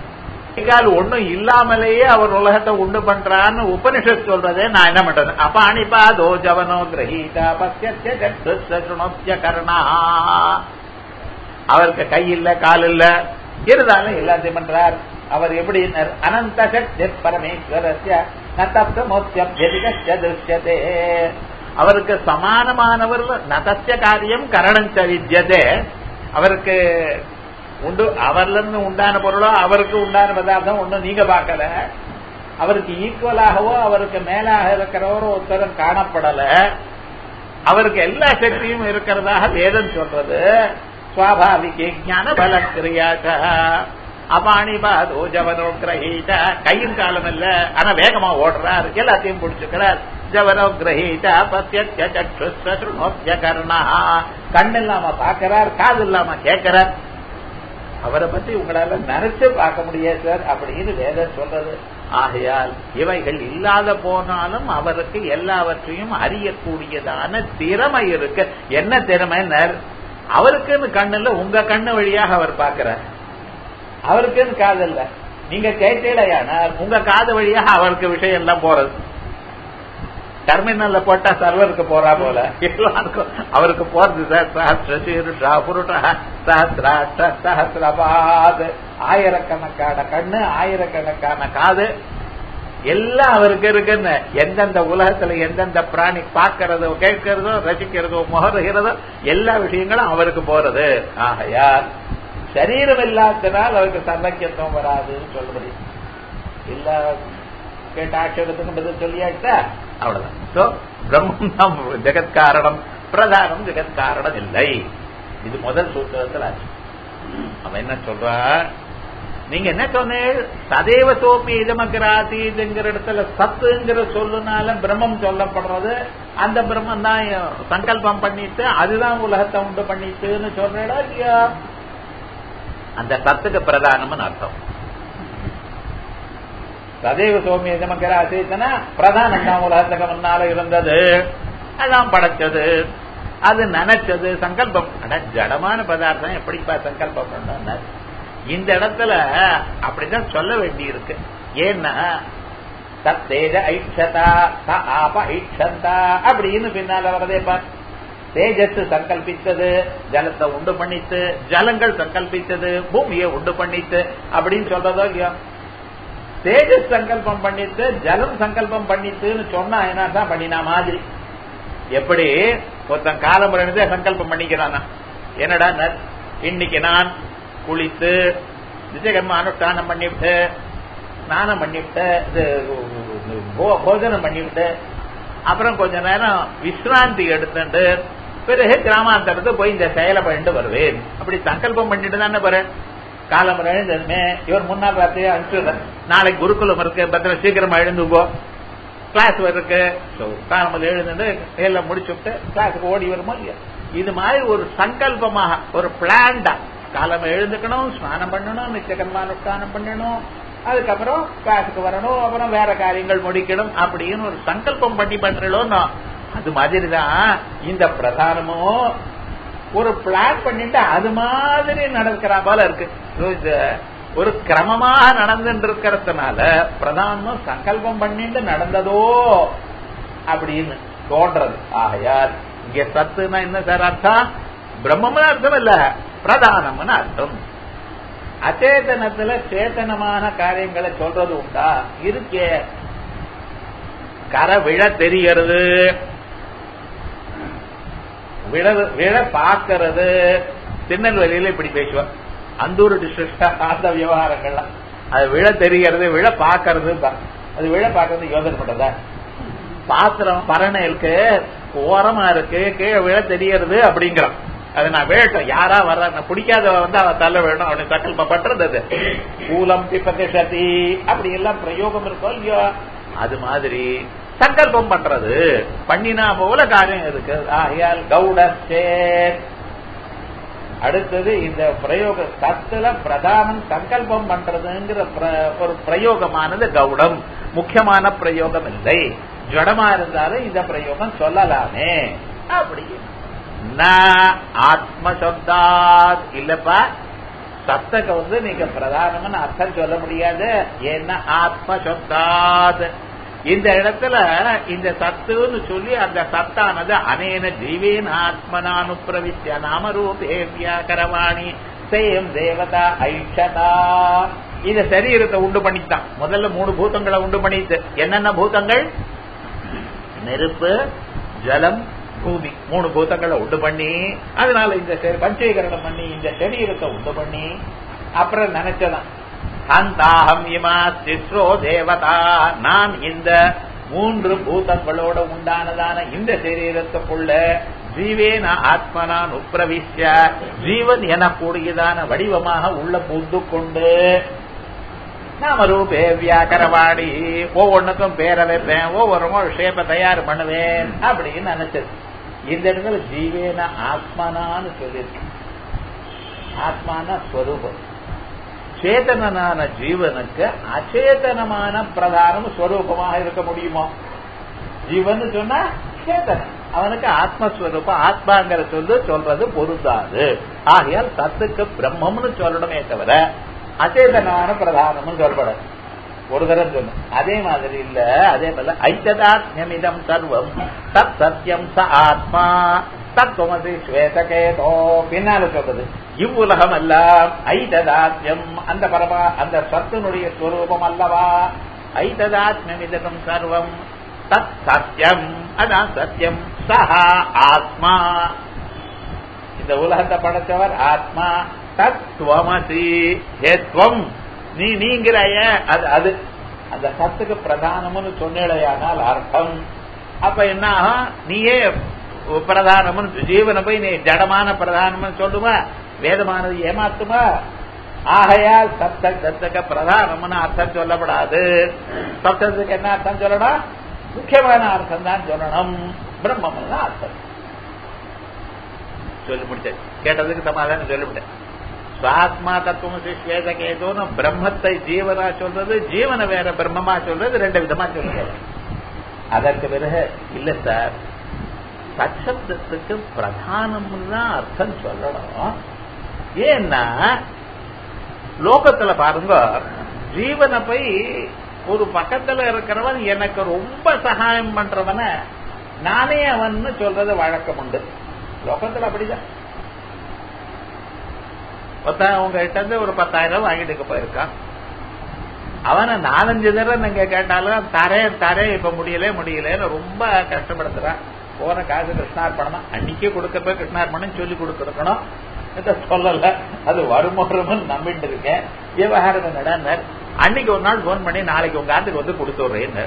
கால் ஒண்ணும் இல்லாமலேயே அவர் உலகத்தை உண்டு பண்றான்னு உபனிஷத் சொல்றதே நான் என்ன பண்றது? அபாணிபாதோ ஜவனோ கிரஹீதா பஸ்ய கர்ணா. அவருக்கு கை இல்ல கால் இல்ல இருந்தாலும் எல்லாத்தையும் பண்றார். அவர் எப்படி அனந்த சக்தி பரமேஸ்வரஸ்ய திருஷ்யதே. அவருக்கு சமானமானவர் நதஸ்ய காரியம் கரணஞ்ச வித்யதே. அவருக்கு உண்டு அவர்ல இருந்து உண்டான பொருளோ அவருக்கு உண்டான பதார்த்தம் ஒன்றும் நீங்க பார்க்கல. அவருக்கு ஈக்குவலாகவோ அவருக்கு மேலாக இருக்கிறவரோ ஒருத்தரும் காணப்படல. அவருக்கு எல்லா சக்தியும் இருக்கிறதாக வேதம் சொல்றது. சுவாபாவிக ஞான பலக்கிரியாச்ச அபாணிபாதோ ஜவனோ கிரஹீத. கையும் காலம் இல்ல, ஆனா வேகமா ஓடுறார், எல்லாத்தையும் பிடிச்சுக்கிறார். ஜவனோ கிரஹீத பத்ய கர்ணா. கண் இல்லாம பாக்கிறார், காது இல்லாம கேட்கிறார். அவரை பத்தி உங்களால நினைச்சு பார்க்க முடியாது சார் அப்படின்னு வேதம் சொல்றது. ஆகையால் இவைகள் இல்லாத போனாலும் அவருக்கு எல்லாவற்றையும் அறியக்கூடியதான திறமை இருக்கு. என்ன திறமைனர்? அவருக்குன்னு கண்ணு இல்ல, உங்க கண்ணு வழியாக அவர் பார்க்கிறார். அவருக்குன்னு காது இல்ல, நீங்க கேட்கலையானார் உங்க காது வழியாக அவருக்கு விஷயம் எல்லாம் போறது. டெர்மினல்ல போட்டா சர்வருக்கு போறா போல எல்லாருக்கும் அவருக்கு போறது சார். சஹஸ்ரசீருஷா புருஷ சஹஸ்ராஷ்ட சஹஸ்ரபாத். ஆயிரக்கணக்கான கண்ணு, ஆயிரக்கணக்கான காது எல்லாம் அவருக்கு இருக்குன்னு. எந்தெந்த உலகத்துல எந்தெந்த பிராணி பார்க்கறதோ கேட்கிறதோ ரசிக்கிறதோ முகருகிறதோ எல்லா விஷயங்களும் அவருக்கு போறது. ஆகையால் சரீரம் இல்லாதனால் அவருக்கு சர்வக்கியத்துவம் வராதுன்னு சொல்ல முடியும். இல்ல கேட்ட ஆட்சேபத்துக்கு பதில் சொல்லியாச்சா, அவ்வளவுதான். சோ பிரம்மம் தான் ஜெகத் காரணம், பிரதானம் ஜெகத் காரணம் இல்லை. இது முதல் சூத்திரத்தில் ஆச்சு. அவன் என்ன சொல்றா, நீங்க என்ன சொன்னீங்க? சதேவ சோப்பி இதமகிராசிங்கிற இடத்துல சத்துங்கிற சொல்லுனால பிரம்மம் சொல்லப்படுறது. அந்த பிரம்மம் தான் சங்கல்பம் பண்ணிட்டு அதுதான் உலகத்தை உண்டு பண்ணிட்டுன்னு சொல்றா இல்லையா? அந்த சத்துக்கு பிரதானம்னு அர்த்தம். சதேவ சோமிய இதமகிராசினா பிரதானம் தான் உலகத்துக்கு முன்னால இருந்தது, அதான் படைச்சது, அது நினைச்சது, சங்கல்பம். ஆனா ஜடமான பதார்த்தம் எப்படிப்பா சங்கல்பம் பண்ண? இந்த இடத்துல அப்படிதான் சொல்ல வேண்டி இருக்கு. ஏன்னா தத்தேஜ ஐட்சதா ஆப ஐட்சந்தா அப்படின்னு பின்னால வரதேப்பா. தேஜஸ் சங்கல்பித்தது ஜலத்தை உண்டு பண்ணித்து, ஜலங்கள் சங்கல்பித்தது பூமியை உண்டு பண்ணித்து அப்படின்னு சொல்றதோ இல்லையா? தேஜஸ் சங்கல்பம் பண்ணிட்டு ஜலம் சங்கல்பம் பண்ணிட்டுன்னு சொன்னா என்னதான் பண்ணினா மாதிரி. எப்படி ஒருத்தன் காலம் சங்கல்பம் பண்ணிக்கிறானா, என்னடா இன்னைக்கு நான் குளித்து நிஜகர்ம அனுஷ்டானம் பண்ணிவிட்டு ஸ்நானம் பண்ணிவிட்டு போஜனம் பண்ணிவிட்டு அப்புறம் கொஞ்ச நேரம் விசிராந்தி எடுத்துட்டு பிறகு கிராமாந்தரத்து போய் இந்த செயலை பண்ணிட்டு வருவேன் அப்படி சங்கல்பம் பண்ணிட்டு தானே பாரு. காலம் எழுந்ததுமே இவர் முன்னாள் ராத்திரி அனுப்பிச்சு நாளைக்கு குருகுலம் இருக்கு, பத்திர சீக்கிரமா எழுந்துங்கோ, கிளாஸ் இருக்கு, காலம் எழுந்து எல்லாம் முடிச்சுட்டு கிளாஸுக்கு ஓடி வருமோ இல்லையா? இது மாதிரி ஒரு சங்கல்பமாக ஒரு பிளான்டா காலம் எழுந்துக்கணும், ஸ்நானம் பண்ணணும், நிச்சயகர்மானுஷ்டானம் பண்ணணும், அதுக்கப்புறம் கிளாஸுக்கு வரணும், அப்புறம் வேற காரியங்கள் முடிக்கணும் அப்படின்னு ஒரு சங்கல்பம் பண்ணி பண்றோம். அது மாதிரிதான் இந்த பிரதானமும் ஒரு பிளான் பண்ணிட்டு அது மாதிரி நடக்கிற போல இருக்கு. ஒரு கிரமமாக நடந்துட்டு இருக்கிறதுனால பிரதானமும் சங்கல்பம் பண்ணிட்டு நடந்ததோ அப்படின்னு தோன்றது. ஆகையால் இங்க சத்துனா என்ன சார் அர்த்தம்? பிரம்மம்னு அர்த்தம் இல்ல, பிரதானம்னு அர்த்தம். அச்சேதனத்துல சேத்தனமான காரியங்களை சொல்றது உண்டா? இருக்கே. கரை விழ தெரியறது, விழ விழ பாக்கிறது. திருநெல்வேலியில இப்படி பேசுவார், அந்தூர் டிஸ்ட்ரிக்ட் அந்த விவகாரங்கள்லாம். அது விழ தெரிகிறது, விழ பாக்கிறது. அது விழ பாக்கிறது யோசனை பண்றதா? பாத்திரம் பரணலுக்கு ஓரமா இருக்கு, கீழே விழ தெரியறது அப்படிங்கிறான். அது நான் விழட்டும், யாரா வர்ற பிடிக்காத வந்து அவன் தள்ள வேணும் அவனை சங்கல்பம் பண்றது. அது கூலம் பிப்பத்தி சதி அப்படி எல்லாம் பிரயோகம் இருக்கோ இல்லையோ? அது மாதிரி சங்கல்பம் பண்றது பண்ணினா போல காரியம் இருக்கு. ஆகையால் கௌடச்சே. அடுத்தது இந்த பிரயோக சத்துல பிரதானம் சங்கல்பம் பண்றதுங்கிற ஒரு பிரயோகமானது கௌடம், முக்கியமான பிரயோகம் இல்லை. ஜடமா இருந்தாலும் இந்த பிரயோகம் சொல்லலாமே அப்படி. ஆத்மசப்தாத் இல்லப்பா, சத்துக்கு வந்து நீங்க பிரதானம்னு அர்த்தம் சொல்ல முடியாது. ஏன்னா ஆத்ம சப்தாத் இந்த இடத்துல இந்த சத்துன்னு சொல்லி அந்த சத்தானது அனேன ஜீவேன ஆத்மனானு பிரவித்ய நாமரூபே வியாகரவாணி சேம் தேவதா ஐஷதா இந்த சரீரத்தை உண்டு பண்ணித்தான். முதல்ல மூணு பூதங்களை உண்டு பண்ணிட்டு என்னென்ன பூதங்கள்? நெருப்பு, ஜலம், பூமி. மூணு பூதங்களை உண்டு பண்ணி அதனால இந்த பஞ்சீகரணம் பண்ணி இந்த சரீரத்தை உண்டு பண்ணி அப்புறம் நினைச்சதான் அந்தாஹம் இமா சிஸ்ரோ தேவதா நான் இந்த மூன்று பூதங்களோட உண்டானதான இந்த சரீரத்துக்குள்ள ஜீவேன ஆத்மனான் உப்ரவிஷ்ய ஜீவன் எனக்கூடியதான வடிவமாக உள்ள புந்து கொண்டு நாம ரூபே வியாகரவாடி ஒவ்வொன்றுக்கும் பேரை வைப்பேன், ஒவ்வொரு ஷேப்பை தயார் பண்ணுவேன் அப்படின்னு நினைச்சது. இந்த இடத்துல ஜீவேன ஆத்மனான்னு சொல்லியிருக்கு. ஆத்மான ஸ்வரூபம். சேதனனான ஜீவனுக்கு அச்சேதனமான பிரதானம் ஸ்வரூபமாக இருக்க முடியுமோ? ஜீவன் சொன்னா சேதனம், அவனுக்கு ஆத்மஸ்வரூபம் ஆத்மாங்கிற சொல்லு சொல்றது பொருந்தாது. ஆகையால் சத்துக்கு பிரம்மம்னு சொல்லணுமே தவிர அச்சேதனமான பிரதானம் சொல்லப்படாது. ஒரு தரம் சொல்லணும். அதே மாதிரி இல்ல, அதே போல ஐத்ததாத்மியம் சர்வம் தத் சத்தியம் ச ஆத்மா தத்துவமசி ஸ்வேதகேதோ பின்னால சொல்றது இவ்வுலகம் எல்லாம் ஐததாத்மியம் அந்த பரமா அந்த சத்தினுடைய ஸ்வரூபம் அல்லவா? ஐததாத்மியம் சர்வம் தத் சத்தியம் அதான் சத்தியம் சஹா ஆத்மா இந்த உலகத்தை படைச்சவர் ஆத்மா. தத்துவமசி ஹேத்வம் நீ நீங்கிறாய அது அது அந்த சத்துக்கு பிரதானம்னு சொன்னேடையானால் அர்த்தம் அப்ப என்ன ஆகும்? நீயே பிரதானம்னு ஜீவனை போய் நீ ஜடமான பிரதானம்னு சொல்லுவா, வேதமானது ஏமாத்துமா? ஆகையால் சத்த சத்துக்கு பிரதானம்னு அர்த்தம் சொல்லப்படாது. சப்தத்துக்கு என்ன அர்த்தம் சொல்லணும்? முக்கியமான அர்த்தம் தான் சொல்லணும். பிரம்மம் தான் அர்த்தம் சொல்லி முடிச்சேன். கேட்டதுக்கு சமாதானம் சொல்லிவிட்டேன். சுவாத்மா தத்துவம் ஸ்வேதகேதோன்னு பிரம்மத்தை ஜீவனா சொல்றது, ஜீவனை வேற பிரம்மமா சொல்றது ரெண்டு விதமா சொல்றது. அதற்கு பிறகு இல்ல சார், சச்சப்தத்துக்கு பிரதானம்னு தான் அர்த்தம் சொல்லணும். ஏன்னா லோகத்துல பாருங்க, ஜீவனை போய் ஒரு பக்கத்துல இருக்கிறவன் எனக்கு ரொம்ப சகாயம் பண்றவன நானே அவன் சொல்றது வழக்கம் உண்டு. லோகத்துல அப்படிதான். உங்க கிட்ட இருந்து ஒரு பத்தாயிரம் வாங்கிட்டு போயிருக்கான். அவனை நாலஞ்சு தடவை நீங்க கேட்டாலும் தரே தரே இப்ப முடியல முடியலன்னு ரொம்ப கஷ்டப்படுத்துறான். போன காசு கிருஷ்ணார்பணம் அன்னைக்கே கொடுக்கப்ப கிருஷ்ணார்பணம் சொல்லி கொடுத்துருக்கணும். சொல்லல, அது வருமானம் நம்பிட்டு இருக்கேன். விவகாரம் நடந்தார். அன்னைக்கு ஒரு நாள் போன் பண்ணி நாளைக்கு உங்க ஆத்துக்கு வந்து கொடுத்துடுறேன்னு.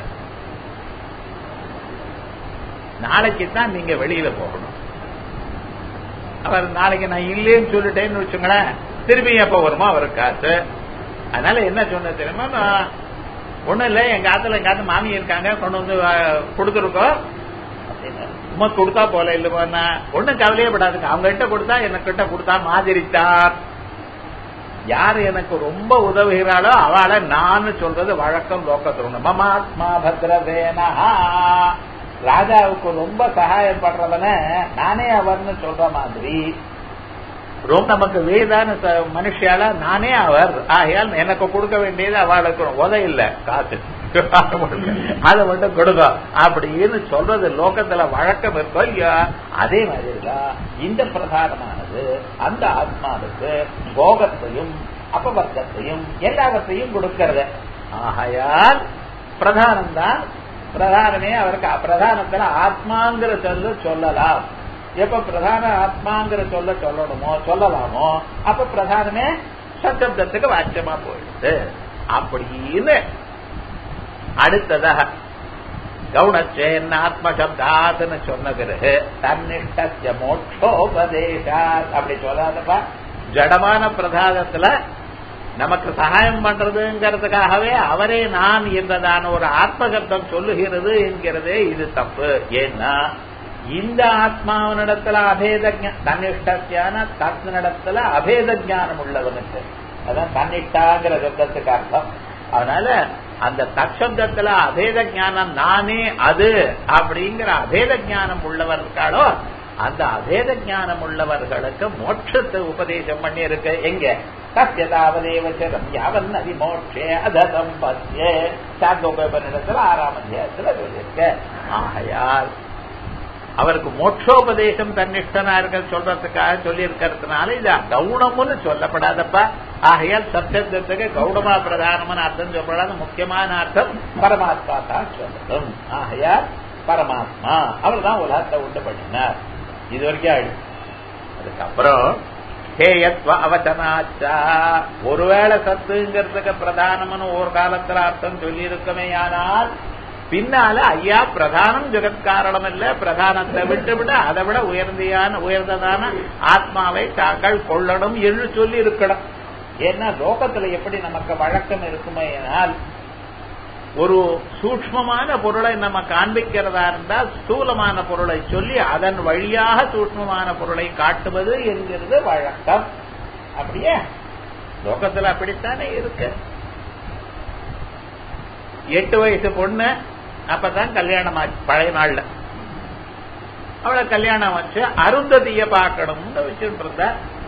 நாளைக்கு தான் நீங்க வெளியில போகணும். அவர் நாளைக்கு நான் இல்லேன்னு சொல்லிட்டேன்னு வச்சுங்களேன், திரும்பி எப்ப வருமோ அவர் காசு. அதனால என்ன சொன்ன தெரியுமா, நான் ஒண்ணும் இல்ல, எங்க ஆத்துல எங்க ஆத்து மாமி இருக்காங்க, கொண்டு வந்து கொடுத்துருக்கோம் அப்படின்னு. சும்மா கொடுத்தா போல இல்லைன்னா ஒண்ணும் கவலையே படாதுங்க. அவங்க கிட்ட கொடுத்தா எனக்கு கிட்ட கொடுத்தா மாதிரித்தான். யாரு எனக்கு ரொம்ப உதவுகிறாளோ அவளை நான் சொல்றது வழக்கம் லோகத்துல. மமாத்மா பத்ரவேனா ராஜாவுக்கு ரொம்ப சகாயம் பண்றவன நானே அவர்னு சொல்ற மாதிரி ரொம்ப நமக்கு வேதான மனுஷியால நானே அவர். ஆகையால் எனக்கு கொடுக்க வேண்டியது அவளுக்கு உதவி இல்ல, காசு அதை மட்டும் கொடுங்க அப்படின்னு சொல்றது லோகத்துல வழக்கம் இருக்கோ இல்லையா? அதே மாதிரிதான் இந்த பிரதானமானது அந்த ஆத்மாவுக்கு போகத்தையும் அபவர்க்கத்தையும் எல்லாவற்றையும் கொடுக்கிறது. ஆகையால் பிரதானம் தான் பிரதானமே. அவருக்கு பிரதானத்துல ஆத்மாங்கிற சொல்ல சொல்லலாம். எப்ப பிரதான ஆத்மாங்கிற சொல்ல சொல்லணுமோ சொல்லலாமோ அப்ப பிரதானமே சப்தத்துக்கு வாக்கியமா போயிடுது. அப்படின்னு அடுத்ததாக கவுனச்சேன் ஆத்ம சப்தாத்னு சொன்ன பிறகு தன்னிஷ்ட மோட்சோபதேசா அப்படி சொல்லாதப்பா. ஜடமான பிரதானத்துல நமக்கு சகாயம் பண்றதுங்கிறதுக்காகவே அவரே நான் என்றதான ஒரு ஆத்மசப்தம் சொல்லுகிறது என்கிறதே இது தப்பு. ஏன்னா இந்த ஆத்மாவனிடத்துல அபேத தன்னிஷ்டான தன்னிடத்துல அபேத ஜானம் உள்ளவனுக்கு அதான் தன்னிஷ்டாங்கிற சப்தத்துக்கு அர்த்தம். அதனால அந்த தற்சப்தத்துல அபேத ஜானம் நானே அது அப்படிங்கிற அபேத ஜானம் உள்ளவர் இருக்காளோ அந்த அபேத ஞானம் உள்ளவர்களுக்கு மோட்சத்தை உபதேசம் பண்ணி இருக்கு. எங்க சத்யதாவதேவச்சரம் யாவன் நதி மோட்சே அதம் பத்ய சாந்தோபநிடத்துல ஆறாம் அத்தியாயத்துல சொல்லியிருக்க. ஆகையால் அவருக்கு மோட்சோபதேசம் தன்னிஷ்டனா இருக்க சொல்றதுக்காக சொல்லி இருக்கிறதுனால இது கவுனம்னு சொல்லப்படாதப்பா. ஆகையால் சப்தத்துக்கு கௌடமா பிரதானமான அர்த்தம் சொல்லப்படாத முக்கியமான அர்த்தம் பரமாத்மா தான் சொல்லணும். ஆகையால் பரமாத்மா அவர் தான் உலகத்தை உண்டு பண்ணினார். இது வரைக்கும் ஆயிடுச்சு. அதுக்கப்புறம் ஹேயத்வ அவசனாச்சா ஒருவேளை சத்துங்கிறதுக்கு பிரதானம்னு ஒரு காலத்துல அர்த்தம் சொல்லி இருக்குமே, ஆனால் பின்னால ஐயா பிரதானம் ஜெகத் காரணம் இல்ல, பிரதானத்தை விட்டு விட அதை விட உயர்ந்தியான உயர்ந்ததான ஆத்மாவை தாங்கள் கொள்ளணும் என்று சொல்லி இருக்கணும். ஏன்னா லோகத்துல எப்படி நமக்கு வழக்கம் இருக்குமே, ஆனால் ஒரு சூக்ஷ்மமான பொருளை நம்ம காண்பிக்கிறதா இருந்தால் ஸ்தூலமான பொருளை சொல்லி அதன் வழியாக சூக்ஷ்மமான பொருளை காட்டுவது என்கிறது வழக்கம். அப்படியே லோகத்துல அப்படித்தானே இருக்கு. எட்டு வயசு பொண்ணு அப்பதான் கல்யாணம் ஆச்சு. பழைய நாள்ல அவளை கல்யாணம் வச்சு அருந்ததிய பார்க்கணும்னு வச்சுட்டு இருந்த.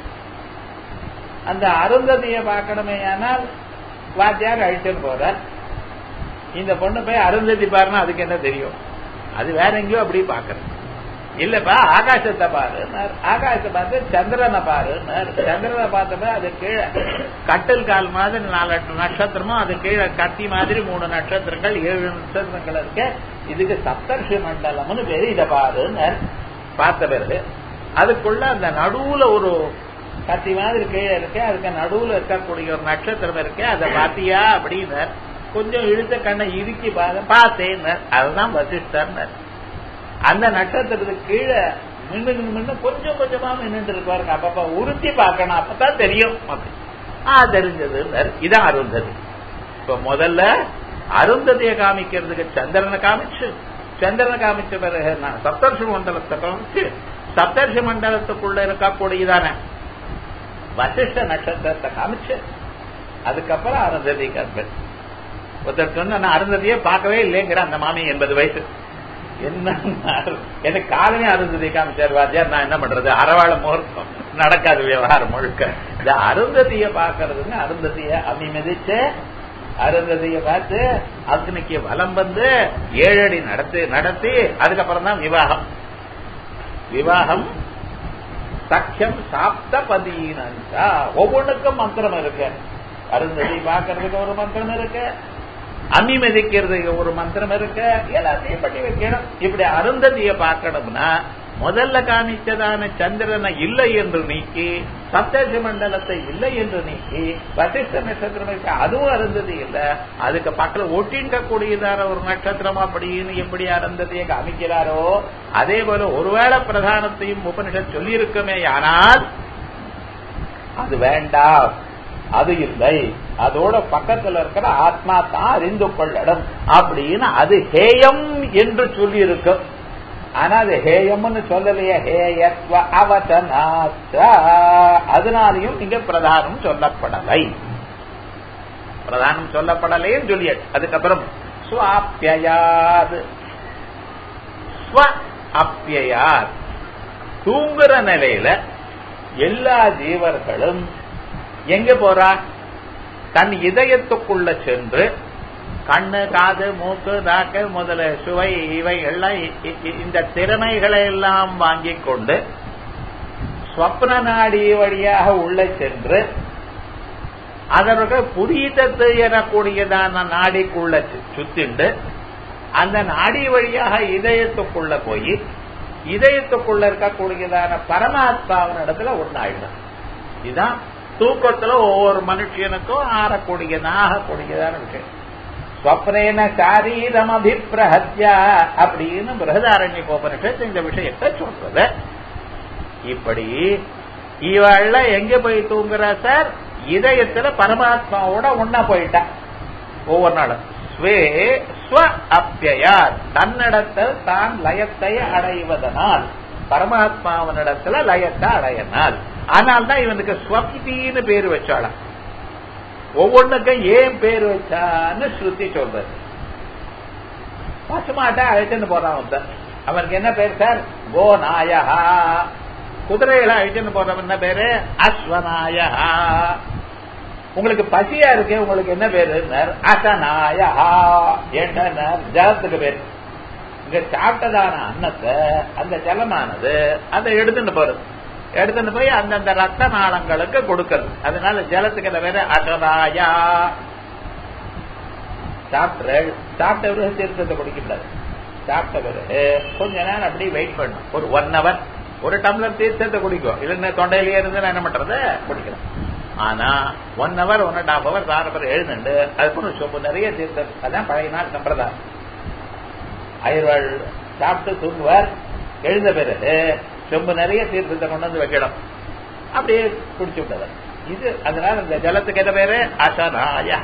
அந்த அருந்ததிய பார்க்கணுமே ஆனால் வாத்தியார் அழிச்சுட்டு போற. இந்த பொண்ணு போய் அருந்ததி பாருன்னா அதுக்கு என்ன தெரியும், அது வேற எங்கேயோ அப்படி பாக்குறது. இல்லப்பா ஆகாசத்தை பாரு, ஆகாசத்தை பார்த்து சந்திரனை பாரு, சந்திரனை பார்த்தப்ப அது கீழே கட்டில் கால் மாதிரி நாலு நட்சத்திரமும் அது கீழே கத்தி மாதிரி மூணு நட்சத்திரங்கள் ஏழு நட்சத்திரங்கள் இருக்கு. இதுக்கு சப்தர்ஷி மண்டலம்னு பேரு. இதை பாருன்னு பார்த்த பிறகு அதுக்குள்ள அந்த நடுவுல ஒரு கத்தி மாதிரி கீழே இருக்கு, அதுக்கு நடுவுல இருக்கக்கூடிய ஒரு நட்சத்திரம் இருக்கு, அதை பாத்தியா அப்படின்னு கொஞ்சம் இழுத்த கண்ணை இறுக்கி பார்த்தேன். அதுதான் வசிஷ்டர். அந்த நட்சத்திரத்துக்கு கீழே மின்னு மின்னு கொஞ்சம் கொஞ்சமா மின்னு இருப்பாருங்க. அப்பப்ப உறுத்தி பார்க்கணும், அப்பதான் தெரியும். அப்படி ஆ தெரிஞ்சது. இதான் அருந்ததி. இப்ப முதல்ல அருந்ததியை காமிக்கிறதுக்கு சந்திரனை காமிச்சு, சந்திரனை காமிச்ச பிறகு நான் சப்தர்ஷி மண்டலத்தை காமிச்சு, சப்தர்ஷி மண்டலத்துக்குள்ள இருக்கக்கூடியதான வசிஷ்ட நட்சத்திரத்தை காமிச்சு, அதுக்கப்புறம் அருந்ததி காண்பேன். ஒருத்தர் சொன்ன நான் அருந்ததியே பார்க்கவே இல்லைங்கிற அந்த மாமி எண்பது வயசு. என்ன எனக்கு காலமே அருந்ததி காமிச்சார் வாத்தியார், நான் என்ன பண்றது, அறவாழ முகூர்த்தம் நடக்காது விவகாரம் முழுக்க. இந்த அருந்ததிய பாக்குறதுன்னு அருந்ததிய அம்மி மிதிச்ச அருந்ததிய பார்த்து அக்னிக்கு வலம் வந்து ஏழடி நடத்தி நடத்தி அதுக்கப்புறம் தான் விவாகம். விவாகம் சக்கியம் சாப்தபதீனந்தா. ஒவ்வொன்றுக்கும் மந்திரம் இருக்கு. அருந்ததி பாக்குறதுக்கு ஒரு மந்திரம் இருக்கு, அம்மி மிதிக்கிறதுக்கு ஒரு மந்திரம் இருக்கு, எல்லாத்தையும் பண்ணி வைக்கணும். இப்படி அருந்ததிய பார்க்கணும்னா முதல்ல காமிச்சதான சந்திரனை இல்லை என்று நீக்கி, சப்தர்ஷி மண்டலத்தை இல்லை என்று நீக்கி, வசிஷ்ட நட்சத்திரம் இருக்கு அதுவும் அருந்ததி இல்லை, அதுக்கு பக்கத்துல ஒட்டின்ற கூடியதான ஒரு நட்சத்திரம் அப்படின்னு எப்படி அருந்ததியை காமிக்கிறாரோ அதே போல ஒருவேளை பிரதானத்தையும் உபனிஷத் சொல்லி இருக்குமே, ஆனால் அது வேண்டாம், அது இல்லை, அதோட பக்கத்துல இருக்கிற ஆத்மா தான் அறிந்து கொள்ளடும் அப்படின்னு அது ஹேயம் என்று சொல்லி இருக்கு. ஆனா அது ஹேயம்னு சொல்லலையே, ஹேயத்வ அவசனாச்சா. அதனாலையும் இங்க பிரதானம் சொல்லப்படலை, பிரதானம் சொல்லப்படலைன்னு சொல்லியாச்சு. அதுக்கப்புறம் ஸ்வாப்யயாத். ஸ்வ அப்யயாத் தூங்குற நிலையில எல்லா ஜீவர்களும் எங்க போறா, தன் இதயத்துக்குள்ள சென்று கண்ணு காது மூக்கு நாக்கு முதல சுவை இவை எல்லாம் இந்த திறமைகளை எல்லாம் வாங்கிக் கொண்டு ஸ்வப்ன நாடி வழியாக உள்ள சென்று அதற்கு புரீதத்து எனக்கூடியதான நாடிக்குள்ள சுத்திண்டு அந்த நாடி வழியாக இதயத்துக்குள்ள போய் இதயத்துக்குள்ள இருக்கக்கூடியதான பரமாத்மாவின் இடத்துல ஒன்னாயிடும். இதுதான் தூக்கத்துல ஒவ்வொரு மனுஷனுக்கும் ஆறக்கூடியதாக கூடியதான விஷயம். ஸ்வப்னேன சாரீரம் அபிப்ரஹத்யா அப்படின்னு பிருஹதாரண்யகோபனிஷத்து இந்த விஷயத்தை சொல்றது. இப்படி இவள எங்க போய் தூங்குறா சார், இதயத்துல பரமாத்மாவோட ஒன்னா போயிட்டா. ஒவ்வொரு நாளும் ஸ்வே ஸ்வ அப்யயார் தன்னிடத்தில் தான் லயத்தை அடைவதனால் பரமாத்மாவனிடத்துல லயத்தை அடையனால். ஆனால் தான் இவனுக்கு ஸ்வப்தின்னு பேரு வச்சாளாம். ஒவ்வொன்றுக்கும் ஏன் பேர் வச்சான்னு ஸ்ருதி சொல்றது. பசுமாட்டை அழைச்சுன்னு போறான் ஒருத்தன், அவருக்கு என்ன பேர் சார்? கோநாயா. குதிரைகளை அழிச்சுன்னு போறவன் என்ன பேரு? அஸ்வநாயா. உங்களுக்கு பசியா இருக்கு, உங்களுக்கு என்ன பேரு? அசநாயா. ஏன்னா ஜலத்துக்கு பேரு. இங்க சாப்பிட்டதான அன்னத்தை அந்த ஜலமானது அதை எடுத்துட்டு போறது, எடுத்துட்டு போய் அந்தந்த ரத்த நாளங்களுக்கு கொடுக்கறது. அதனால ஜலத்துக்கு என்ன பேரு? அசநாயா. சாப்பிட்டு சாப்பிட்ட பிறகு தீர்த்தத்தை குடிக்கக்கூடாது. சாப்பிட்ட பிறகு கொஞ்ச நேரம் அப்படி வெயிட் பண்ணும். ஒரு ஒன் ஹவர் ஒரு டம்ளர் தீர்த்தத்தை குடிக்கும். இல்லைன்னா தொண்டையிலேயே இருந்து என்ன பண்றது? குடிக்கிறோம். ஆனா one hour one and half hour சார பிறகு எழுந்துண்டு அதுக்கு சொம்பு நிறைய தீர்த்தம். அதான் பழைய நாள் சம்பிரதாயம். அயர்வாள் சாப்பிட்டு தூங்குவார், எழுந்த பிறகு சொம்பு நிறைய தீர்த்தத்தை கொண்டு வந்து வைக்கணும், அப்படியே குடிச்சு விட்டது. இது அதனால இந்த ஜலத்துக்கு என்ன பேரு? அசநாயா.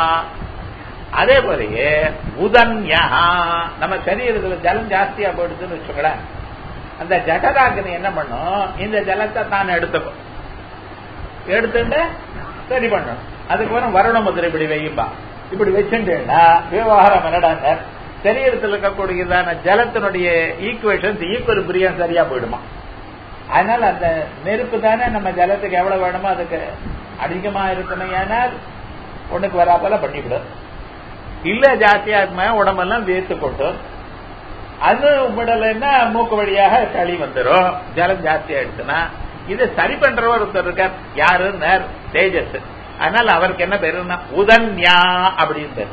அதே போலயே உதன்யா. நம்ம சரீரத்துல ஜலம் ஜாஸ்தியா போயிடுதுன்னு வச்சுக்கோங்களேன், அந்த ஜடராக்னி என்ன பண்ணும்? இந்த ஜலத்தை தான் எடுத்துக்கும், எடுத்துட்டு சரி பண்ணணும். அதுக்கு வரும் வருண முதிரை இப்படி வையும்பா. இப்படி வச்சுட்டேன்னா விவகாரம் என்னடா? சரீரத்தில் இருக்கக்கூடியதான ஜலத்தினுடைய ஈக்குவேஷன்ஸ் ஈக்குவல் பிரியம் சரியா போயிடுமா. அதனால அந்த நெருப்பு தானே நம்ம ஜலத்துக்கு எவ்வளவு வேணுமோ அதுக்கு அதிகமா இருக்கணும். ஏனால் ஒண்ணுக்கு வராப்பல பண்ணிவிடும். இல்ல ஜாஸ்தியா இருக்குமா உடம்பெல்லாம் வேர்த்து கொட்டும். அது விடலைன்னா மூக்கு வழியாக சளி வந்துடும். ஜலம் ஜாஸ்தி ஆயிடுச்சுன்னா இதை சரி பண்றவர் ஒருத்தர் இருக்கார். யாரு? தேஜஸ். அதனால அவருக்கு என்ன பேருன்னா உதன்யா அப்படின்னு பேரு.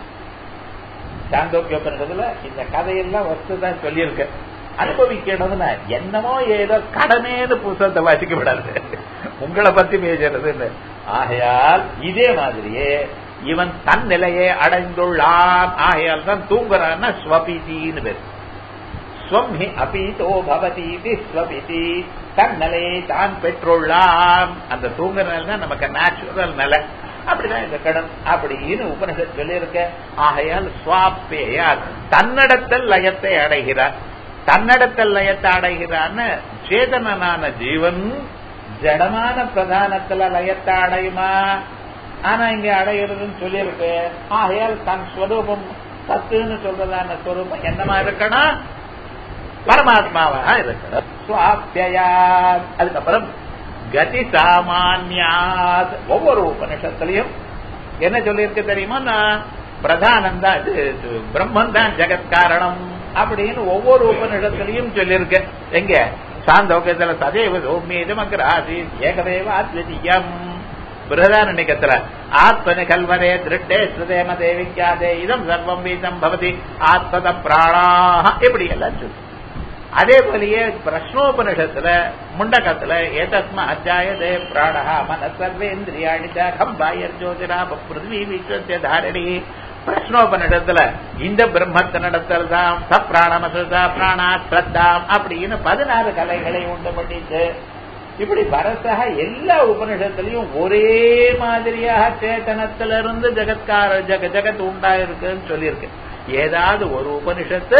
சாந்தோக்கியோபனிடத்துல இந்த கதையெல்லாம் வஸ்துதான் சொல்லியிருக்க. அனுபவிக்கணும்னா என்னமோ ஏதோ கடனேன்னு புத்தகத்தை வாசிக்க விடாது, உங்களை பத்தி பேசுறது. ஆகையால் இதே மாதிரியே இவன் தன் நிலையை அடைந்துள்ளான். ஆகையால் தான் தூங்குறான்னா ஸ்வபிதின்னு பேரு. ஸ்வம்ஹி அபீதோ பவதி ஸ்வபிதி. தன் நிலையை தான் பெற்றுள்ளான். அந்த தூங்குற நிலை தான் நமக்கு நேச்சுரல் நிலை. அப்படிதான் இந்த கடன் அப்படின்னு உபனிஷத் சொல்லி இருக்க. ஆகையால் ஸ்வாப்பேயார் தன்னிடத்தில் லயத்தை அடைகிறார். தன்னிடத்தில் லயத்தை அடைகிறான்னு சேதனனான ஜீவன் ஜடமான பிரதானத்துல லயத்தை அடையுமா? ஆனா இங்க அடைகிறதுன்னு சொல்லியிருக்கு. ஆகையால் தன் ஸ்வரூபம் சத்துன்னு சொல்றதான ஸ்வரூபம் என்னமா இருக்கணும்? பரமாத்மாவாக இருக்கணும். ஸ்வாப்யாத். அதுக்கப்புறம் கதி சாமான்யாத். ஒவ்வொரு உபனிஷத்துலயும் என்ன சொல்லியிருக்கு தெரியுமா? பிரதானம் தான், பிரம்மன் தான் ஜெகத் காரணம் அப்படின்னு ஒவ்வொரு உபனிஷத்துலயும் சொல்லியிருக்கு. எங்க? சாந்தோக்கியத்துல சதேவ சௌமியம் அக்ராசி ஏகதேவ அத்விதீயம். பிரதாரண்யத்துல ஆத்மனி கல்வரே திருட்டே ஸ்ருதேம தேவிக்காதே இதம் சர்வம் வீதம் பவதி ஆத்மத பிராணாஹ இப்படி எல்லாம் சொல்லு. அதே போலயே பிரஷ்னோபனிஷத்துல முண்டகத்துல ஏதஸ்மா அத்தியாயதே பிராணஹ மன சர்வேந்திரியாணி கம்பாயர் ஜோதிரா பிருத்வி விஸ்வஸ்ய தாரணி. பிரஷ்னோபனிடத்துல இந்த பிரம்மத்தினிடத்துல தான் சப்ராணமசா பிராணா ஸ்ரத்தாம் அப்படின்னு பதினாறு கலைகளை உண்டு பண்ணிட்டு இப்படி வரசக எல்லா உபனிஷத்திலையும் ஒரே மாதிரியாக சேத்தனத்திலிருந்து ஜெகத்கார ஜெக ஜெகத் உண்டாயிருக்குன்னு சொல்லியிருக்கு. ஏதாவது ஒரு உபனிஷத்து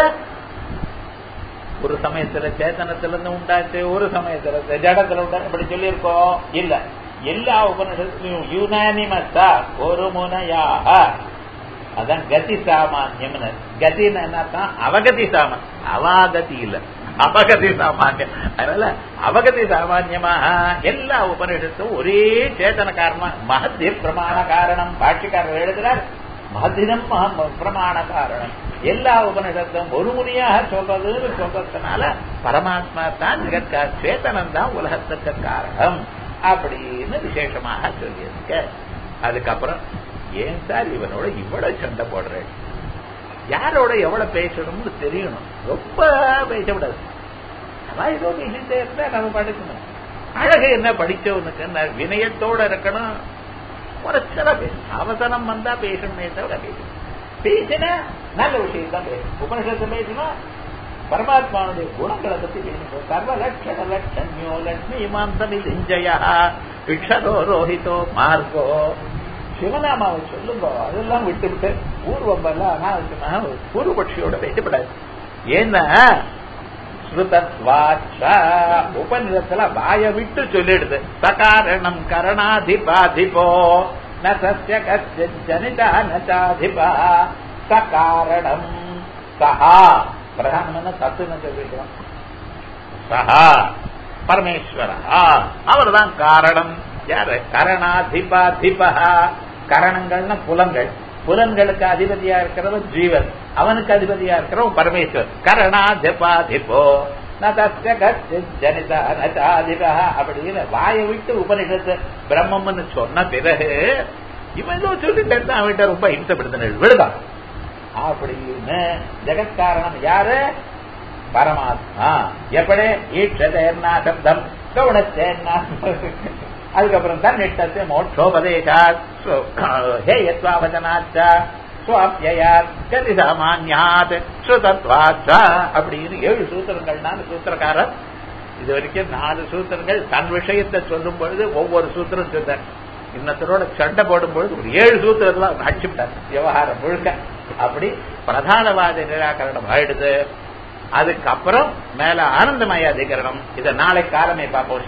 ஒரு சமயத்துல சேத்தனத்திலிருந்து உண்டாச்சு, ஒரு சமயத்துல ஜடத்துல உண்டா இப்படி சொல்லியிருக்கோம். இல்ல, எல்லா உபனிஷத்துலையும் யுனானிமஸா ஒரு முனையாக. அதான் கதி சாமான்யம். கதின்னு என்னத்தான்? அவகதி சாமான். அவாகதி இல்ல, அபகதி சாமான்யம். அதனால அவகதி சாமான்யமாக எல்லா உபனிஷத்தும் ஒரே சேத்தன காரணமா மகத்திய பிரமாண காரணம். பாட்சிக்காரர் எழுதுறார் மகத்தினம் பிரமாண காரணம். எல்லா உபனிஷத்தும் ஒரு முறையாக சொல்றதுன்னு சொல்றதுனால பரமாத்மா தான் ஜெகத்கா சேத்தனம் தான் உலகத்துக்கு காரணம் அப்படின்னு விசேஷமாக சொல்லியிருக்க. அதுக்கப்புறம் ஏன் சார் இவனோட இவ்வளவு சண்டை போடுறேன்? யாரோட எவ்வளவு பேசணும்னு தெரியணும். ரொம்ப பேசக்கூடாது. அதான் ஏதோ பேசிட்டே இருந்தா நம்ம படிக்கணும். அழகு என்ன படிச்சவனுக்கு என்ன வினயத்தோட இருக்கணும். குறைச்சலா பேசணும். அவசரம் வந்தா பேசணுமே தவிர பேசணும். பேசின நல்ல விஷயம் தான் பேசணும். உபனிஷத்து பேசணும், பரமாத்மாவுடைய குணங்களை பத்தி பேசணும். சர்வ லட்சண லட்சண்யோ லட்சுமி இமாம்சமி சிஞ்சயா விக்ஷதோ ரோஹிதோ மார்கோ. சிவநாமாவை சொல்லுங்க, அதெல்லாம் விட்டு விட்டு பூர்வம்பெல்லாம் அனாவசியமாக பூர்வபட்சியோட பேசப்படாது. ஏன்னா உபநிடத்துல வாய விட்டு சொல்லிடுது. சகாரணம் கரணாதிபாதிபோ நசஸ்ய கஸ்ய ஜனிதா நசாதிபா சகாரணம் சஹா பிரதானம் தத்துன்னு சொல்லிக்கிறோம். சஹா பரமேஸ்வரா, அவர் தான் காரணம். யாரு? கரணாதிபாதிபா. கரணங்கள்னா புலன்கள், புலன்களுக்கு அதிபதியா இருக்கிறவன் ஜீவன், அவனுக்கு அதிபதியா இருக்கிறவன் பரமேஸ்வர். கரணாதிபாதிபோ ஜனிதா நதிபா அப்படின்னு வாயை விட்டு உபனிஷத்து பிரம்மம்னு சொன்ன பிறகு இவன் ஏதோ சொல்லிட்டு அவன்கிட்ட ரொம்ப இம்சப்படுத்தின விடுதான் அப்படின்னு. ஜெகத்காரணம் யாரு? பரமாத்மா. எப்படி? ஈட்சதேர்னா சப்தம் கவுனத்தேர்னா, அதுக்கப்புறம் தான் நிட்டத்தை மோட்சோபதேசா ஹேயத்வாவச்சனாச்சா ஸ்வாப்யாத் கதி சாமான்யாத் ஸ்ருதத்வாச்சா அப்படின்னு ஏழு சூத்திரங்கள்னால சூத்திரக்காரர் இது வரைக்கும் நாலு சூத்திரங்கள் தன் விஷயத்தை சொல்லும் பொழுது ஒவ்வொரு சூத்திரம் சொன்னார். இன்னத்தோட சண்டை போடும் பொழுது ஒரு ஏழு சூத்திரத்துல அடிச்சுட்டார் விவகாரம் முழுக்க. அப்படி பிரதானவாத நிராகரணம் ஆயிடுது. அதுக்கப்புறம் மேல ஆனந்தமய அதிகரணம். இதை நாளை காலமே பார்ப்போம்.